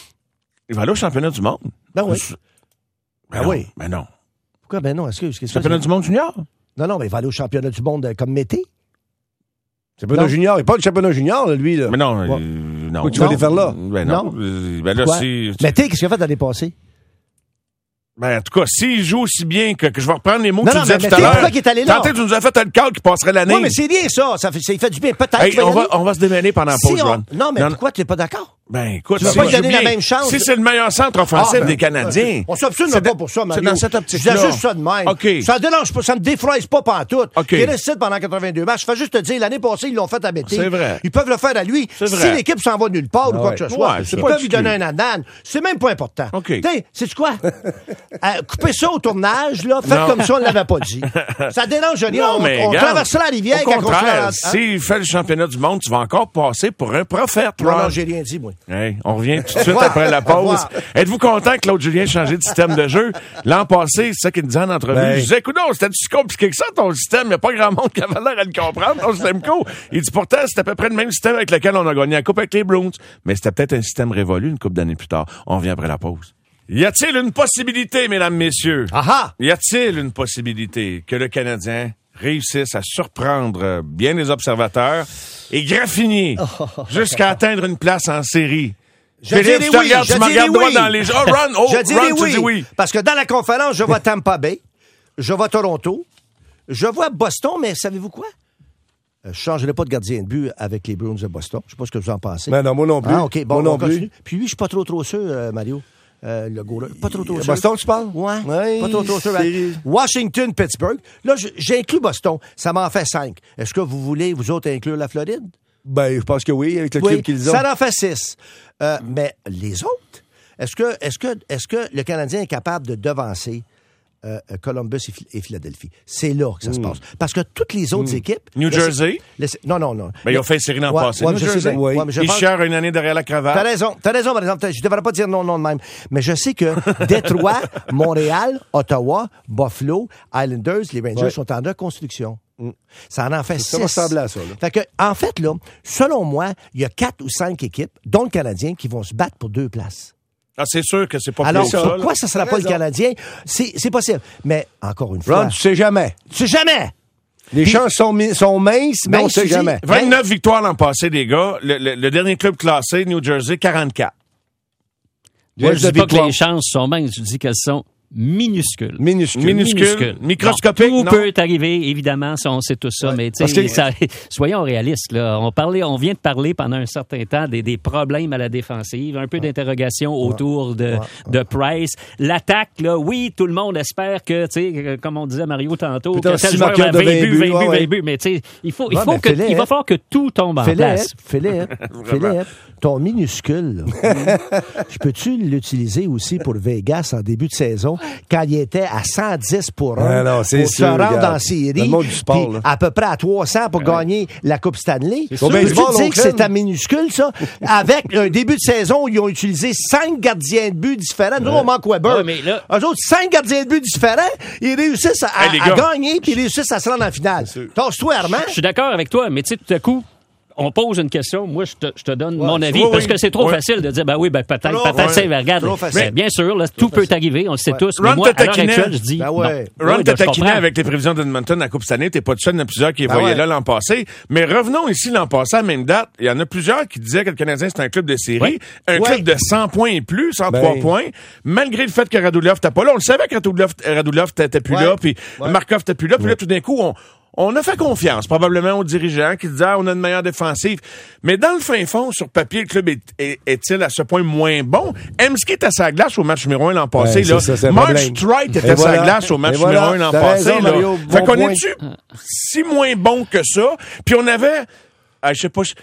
Il va aller au championnat du monde. Ben oui. Ben Ben non, oui. Ben non. Pourquoi? Ben non, excuse. qu'est-ce que Championnat c'est? du monde junior? Non, non, mais il va aller au championnat du monde euh, comme Mété. Championnat Non. junior. Il parle de championnat junior, là, lui. Là. Mais non, Ouais. euh, non. Où tu vas Non. les faire là? Ben non. Non. Euh, Ben là, Quoi? si... Mété, qu'est-ce qu'il a fait l'année passée? Ben, en tout cas, s'il joue aussi bien que, que je vais reprendre les mots Non, que tu non, disais mais tout à mais l'heure. pourquoi qu'il est allé là? Tantôt, tu nous as fait un call qui passerait l'année. Oui, mais c'est bien ça. Ça fait, ça, il fait du bien. Peut-être Hey, qu'il va y on, va, aller. on va se démêler pendant la Si pause, on- Ron. Non, mais Non, pourquoi tu n'es pas d'accord? Ben, écoute, Tu vas si pas lui je donner joue la bien, même chance? Si c'est le meilleur centre offensif Ah, ben, des Canadiens. On s'obstine c'est pas dans- pour ça, C'est Mario. dans cette Je optique-là. dis juste ça de même. OK. Ça dérange pas, ça me défraise pas pantoute. OK. Il reste pendant quatre-vingt-deux matchs. Je fais juste te dire, l'année passée, ils l'ont fait à Mété. C'est vrai. Ils peuvent le faire à lui. C'est Si vrai. l'équipe s'en va nulle part ou quoi ouais. que ce soit, Ouais, c'est ils pas peuvent lui exclu. donner un anane. C'est même pas important. OK. T'sais, sais-tu quoi? Euh, coupez ça au tournage, là. Faites Non. comme ça, on ne l'avait pas dit. Ça dérange rien. Non, on mais on regarde, traverse la rivière au quand on se contraire, hein? s'il fait le championnat du monde, tu vas encore passer pour un prophète, Non, Ron. non, j'ai rien dit, moi. Hey, on revient tout de suite revoir. après la Au pause. revoir. Êtes-vous content que Claude Julien ait changé de système de jeu? L'an passé, c'est ça qu'il me disait en entrevue. Ben. Je disais, écoute, non, c'était si compliqué que ça, ton système. Il n'y a pas grand monde qui avait l'air à le comprendre, ton système co. Il dit, pourtant, c'était à peu près le même système avec lequel on a gagné la Coupe avec les Bruins. Mais c'était peut-être un système révolu une couple d'années plus tard. On revient après la pause. Y a-t-il une possibilité, mesdames, messieurs? Ah ah! Y a-t-il une possibilité que le Canadien réussisse à surprendre bien les observateurs et graffiner jusqu'à atteindre une place en série? Je Philippe, dirais je te oui, regarde, je tu me dirais regardes droit oui. dans les yeux. Oh, Ron, oh, Je dirais Ron, tu oui, dis oui. Parce que dans la conférence, je vois Tampa Bay. je vois Toronto. Je vois Boston, mais savez-vous quoi? Euh, je changerai pas de gardien de but avec les Bruins de Boston. Je sais pas ce que vous en pensez. Ben non, moi non plus. Ah, OK. Bon, moi non on continue. plus. Puis lui, je suis pas trop trop sûr, euh, Mario. Euh, le goaler. Pas trop trop sûr. Boston, tu parles? Ouais. Ouais, pas trop trop sûr. c'est- Washington, Pittsburgh. Là, je- j'inclus Boston. Ça m'en fait cinq. Est-ce que vous voulez, vous autres, inclure la Floride? Ben, je pense que oui, avec le Oui, club qu'ils ont. ça en fait six. Euh, mais les autres, est-ce que, est-ce que, est-ce que le Canadien est capable de devancer euh, Columbus et, Phil- et Philadelphie? C'est là que ça se passe. Parce que toutes les autres équipes... New laissez- Jersey? laissez- non, non, non. Ben, ils ont fait une série l'an Ouais, passé. ouais, New je sais Jersey. bien. Oui. Ouais, mais je Ils pense- cherchent une année derrière la T'as cravate. raison, t'as raison, par exemple. Je devrais pas dire non, non de même. Mais je sais que Détroit, Montréal, Ottawa, Buffalo, Islanders, les Rangers Ouais. sont en reconstruction. Ça en en fait Ça six. ressemble à ça, là. Fait que, en fait, là, selon moi, il y a quatre ou cinq équipes, dont le Canadien, qui vont se battre pour deux places. Ah, c'est sûr que c'est pas Alors, plus haut que ça. là. pourquoi ça sera T'as pas le raison. Canadien? C'est, c'est possible. Mais, encore une fois, Ron, tu sais jamais. tu sais jamais! Les chances sont, mi- sont minces, mais Ben, on sait Suzy, jamais. vingt-neuf victoires l'an passé, les gars. Le, le- le dernier club classé, New Jersey, quarante-quatre. Moi, je Reste de dis pas que victoire. les chances sont minces, je dis qu'elles sont minuscules. Minuscule. Minuscule. Microscopique, Non, tout non? peut arriver, évidemment, ça, on sait tout ça, mais tu Parce sais, que- ça- soyons réalistes. Là. On, parlait, on vient de parler pendant un certain temps des, des problèmes à la défensive, un peu d'interrogation autour de, de Price. L'attaque, là, oui, tout le monde espère que, tu sais, comme on disait Mario tantôt, Putain, que tel six joueur marqueurs a de vingt vingt buts, buts, vingt buts, ouais, vingt ouais. buts, mais tu sais, il, faut, il, Ouais, faut mais que, Philippe- il va falloir que tout tombe en Philippe, place. Philippe, Philippe, ton minuscule, là, je peux-tu l'utiliser aussi pour Vegas en début de saison, quand il était à cent dix pour un, Ah non, c'est pour sûr, se rendre regarde. en série, Dans le monde du sport, puis là. à peu près à trois cents pour gagner la Coupe Stanley. sûr. Au Peux-tu baseball, dire que Oakland. c'est ta minuscule, ça? Avec un début de saison où ils ont utilisé cinq gardiens de but différents. Nous, on manque Weber. Ouais, mais là- Eux autres, cinq gardiens de but différents, ils réussissent à, Hey, les à gars. gagner, puis ils réussissent à se rendre en finale. Tasse-toi, Armand. Je suis d'accord avec toi, mais tu sais, tout à coup, on pose une question, moi, je te, je te donne mon avis, oui, parce oui. que c'est trop Oui. facile de dire, ben oui, ben peut-être, Trop pas facile, ben, regarde. Trop facile. Ben, bien sûr, là, tout peut arriver, on le sait tous, mais Ron moi, à l'heure te taquinait. actuelle, je dis, Ben non. ouais. Ron Oui, ben, te je taquinait comprends. avec les prévisions d'Edmonton à la Coupe cette année. T'es pas tout seul, il y en a plusieurs qui les Ben voyaient ouais. là l'an passé. Mais revenons ici l'an passé à la même date. Il y en a plusieurs qui disaient que le Canadien, c'est un club de série. Ouais. Un Ouais. club de cent points et plus, cent trois Ben. points. Malgré le fait que Radulov n'était pas là. On le savait que Radulov, Radulov n'était plus Ouais. là, puis Ouais. Markov n'était plus là. Puis là, tout d'un coup, on... On a fait confiance, probablement, aux dirigeants qui disaient, ah, on a une meilleure défensive. Mais dans le fin fond, sur papier, le club est, est, est-il à ce point moins bon? Emski était à sa glace au match numéro un l'an passé, Ouais, là. c'est ça, c'est un Mark problème. Streit était Et à sa voilà. glace au match Et voilà. numéro un l'an T'as passé, raison, là. Mario. Fait Bon qu'on point. est-tu si moins bon que ça? Puis on avait, ah, je sais pas, je-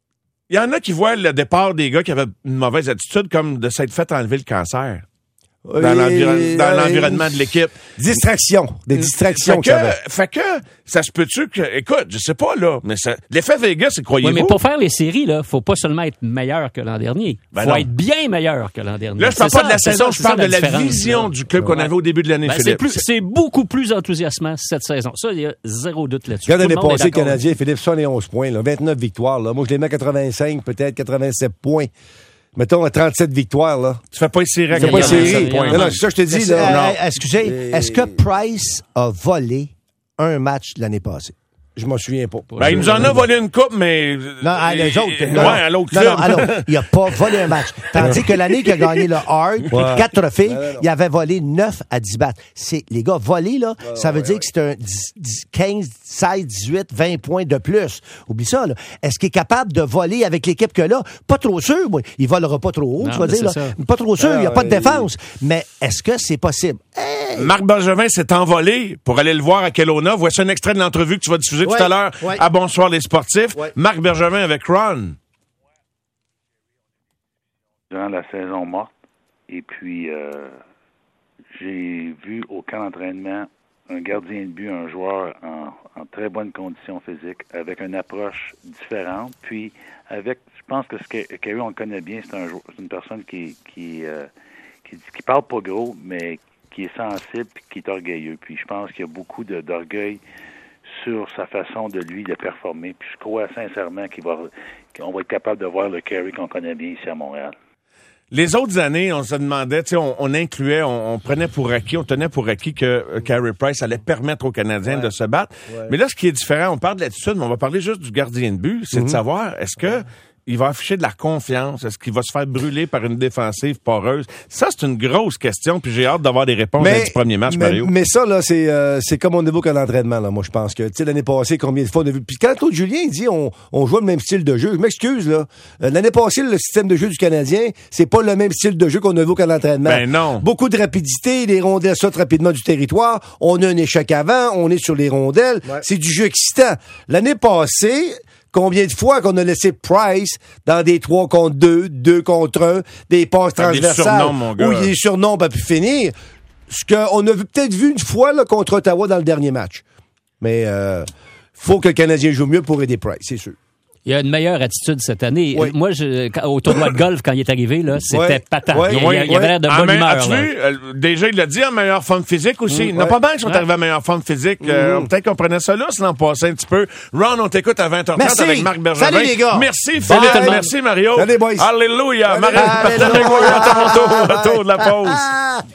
il y en a qui voient le départ des gars qui avaient une mauvaise attitude comme de s'être fait enlever le cancer. Dans, l'environ- dans l'environnement de l'équipe. Distraction. Des distractions Fait que ça avait. que, fait que, ça se peut-tu que, écoute, je sais pas, là, mais ça, l'effet Vegas, c'est Oui, croyez-vous? mais pour faire les séries, là, faut pas seulement être meilleur que l'an dernier. Ben faut non. être bien meilleur que l'an dernier. Là, je parle C'est pas de la ça, saison, c'est je ça, parle de la différence, vision là. du club qu'on Ouais. avait au début de l'année, Ben, c'est, Philippe. plus, c'est beaucoup plus enthousiasmant cette saison. Ça, il y a zéro doute là-dessus. Regarde Tout le l'année monde est passée, le d'accord. Canadien, Philippe, soixante et onze points, là, vingt-neuf victoires. Là. Moi, je les mets à quatre-vingt-cinq, peut-être quatre-vingt-sept points. Mettons à trente-sept victoires. Là. Tu fais pas une série à C'est pas une quatre-vingt-sept série. points. Non, non, c'est ça que je te dis. Euh, Là. euh, excusez, Et- est-ce que Price a volé un match l'année passée? Je m'en souviens pas. Ben, il nous en a volé une coupe, mais... Non, à les autres. Ouais, Non, non. à l'autre non, club. non, à l'autre. Il n'a pas volé un match. Tandis que l'année qu'il a gagné le Hard, Ouais. quatre trophées, Non, non, non. il avait volé neuf à dix battes. C'est, les gars, voler, là, ça veut dire que c'est un dix, dix, quinze, seize, dix-huit, vingt points de plus. Oublie ça, là. Est-ce qu'il est capable de voler avec l'équipe que là? Pas trop sûr, moi. Il volera pas trop haut, Non, tu vas mais dire, là. c'est ça. Pas trop sûr, il n'y a Ah, pas de ouais, défense. Mais est-ce que c'est possible? Marc Bergevin s'est envolé pour aller le voir à Kelowna. Voici un extrait de l'entrevue que tu vas diffuser Ouais, tout à l'heure ouais. à Bonsoir les sportifs. Ouais. Marc Bergevin avec Ron. Durant la saison morte. Et puis, euh, j'ai vu au camp d'entraînement un gardien de but, un joueur en, en très bonne condition physique, avec une approche différente. Puis, avec, je pense que ce que Kerry, on le connaît bien, c'est un jou- c'est une personne qui qui, euh, qui qui parle pas gros, mais qui est sensible puis qui est orgueilleux. Puis, je pense qu'il y a beaucoup de, d'orgueil sur sa façon de lui de performer. Puis, je crois sincèrement qu'il va, qu'on va être capable de voir le Kerry qu'on connaît bien ici à Montréal. Les autres années, on se demandait, tu sais, on, on incluait, on, on prenait pour acquis, on tenait pour acquis que euh, Carey Price allait permettre aux Canadiens Ouais. de se battre. Ouais. Mais là, ce qui est différent, on parle de l'attitude, mais on va parler juste du gardien de but, c'est de savoir, est-ce que il va afficher de la confiance? Est-ce qu'il va se faire brûler par une défensive poreuse? Ça, c'est une grosse question, puis j'ai hâte d'avoir des réponses mais, du premier match, mais, Mario. Mais ça, là, c'est, euh, c'est comme on évoque à l'entraînement, là. Moi, je pense que, tu sais, l'année passée, combien de fois on a vu. Puis quand Claude Julien dit on, on joue le même style de jeu, je m'excuse, là. Euh, l'année passée, le système de jeu du Canadien, c'est pas le même style de jeu qu'on a vu qu'à l'entraînement. Ben non. Beaucoup de rapidité, les rondelles sortent rapidement du territoire. On a un échec avant, on est sur les rondelles. Ouais. C'est du jeu excitant. L'année passée, combien de fois qu'on a laissé Price dans des trois contre deux, deux contre un, des passes transversales, des surnoms, mon gars. où il y a des surnoms pas pu finir. Ce qu'on a peut-être vu une fois là, contre Ottawa dans le dernier match. Mais euh, faut que le Canadien joue mieux pour aider Price, c'est sûr. Il y a une meilleure attitude cette année. Oui. Moi, je, quand, au tournoi de golf, quand il est arrivé, là, c'était ouais. patent. Ouais. Il, il, il y avait l'air de Ah, bonne mais, humeur. As-tu vu? Euh, déjà, il l'a dit, en meilleure forme physique aussi. Mmh, il n'y en a ouais. pas mal qui sont ouais. arrivés à meilleure forme physique. Euh, mmh. Peut-être qu'on prenait ça là, si l'an passé un petit peu. Ron, on t'écoute à vingt heures trente Merci. avec Marc Bergevin. Salut, les gars. Merci, Bye. Philippe. Merci, Mario. Salut, boys. Alléluia. Salut. Mario, partage avec moi à Toronto. Retour de la pause.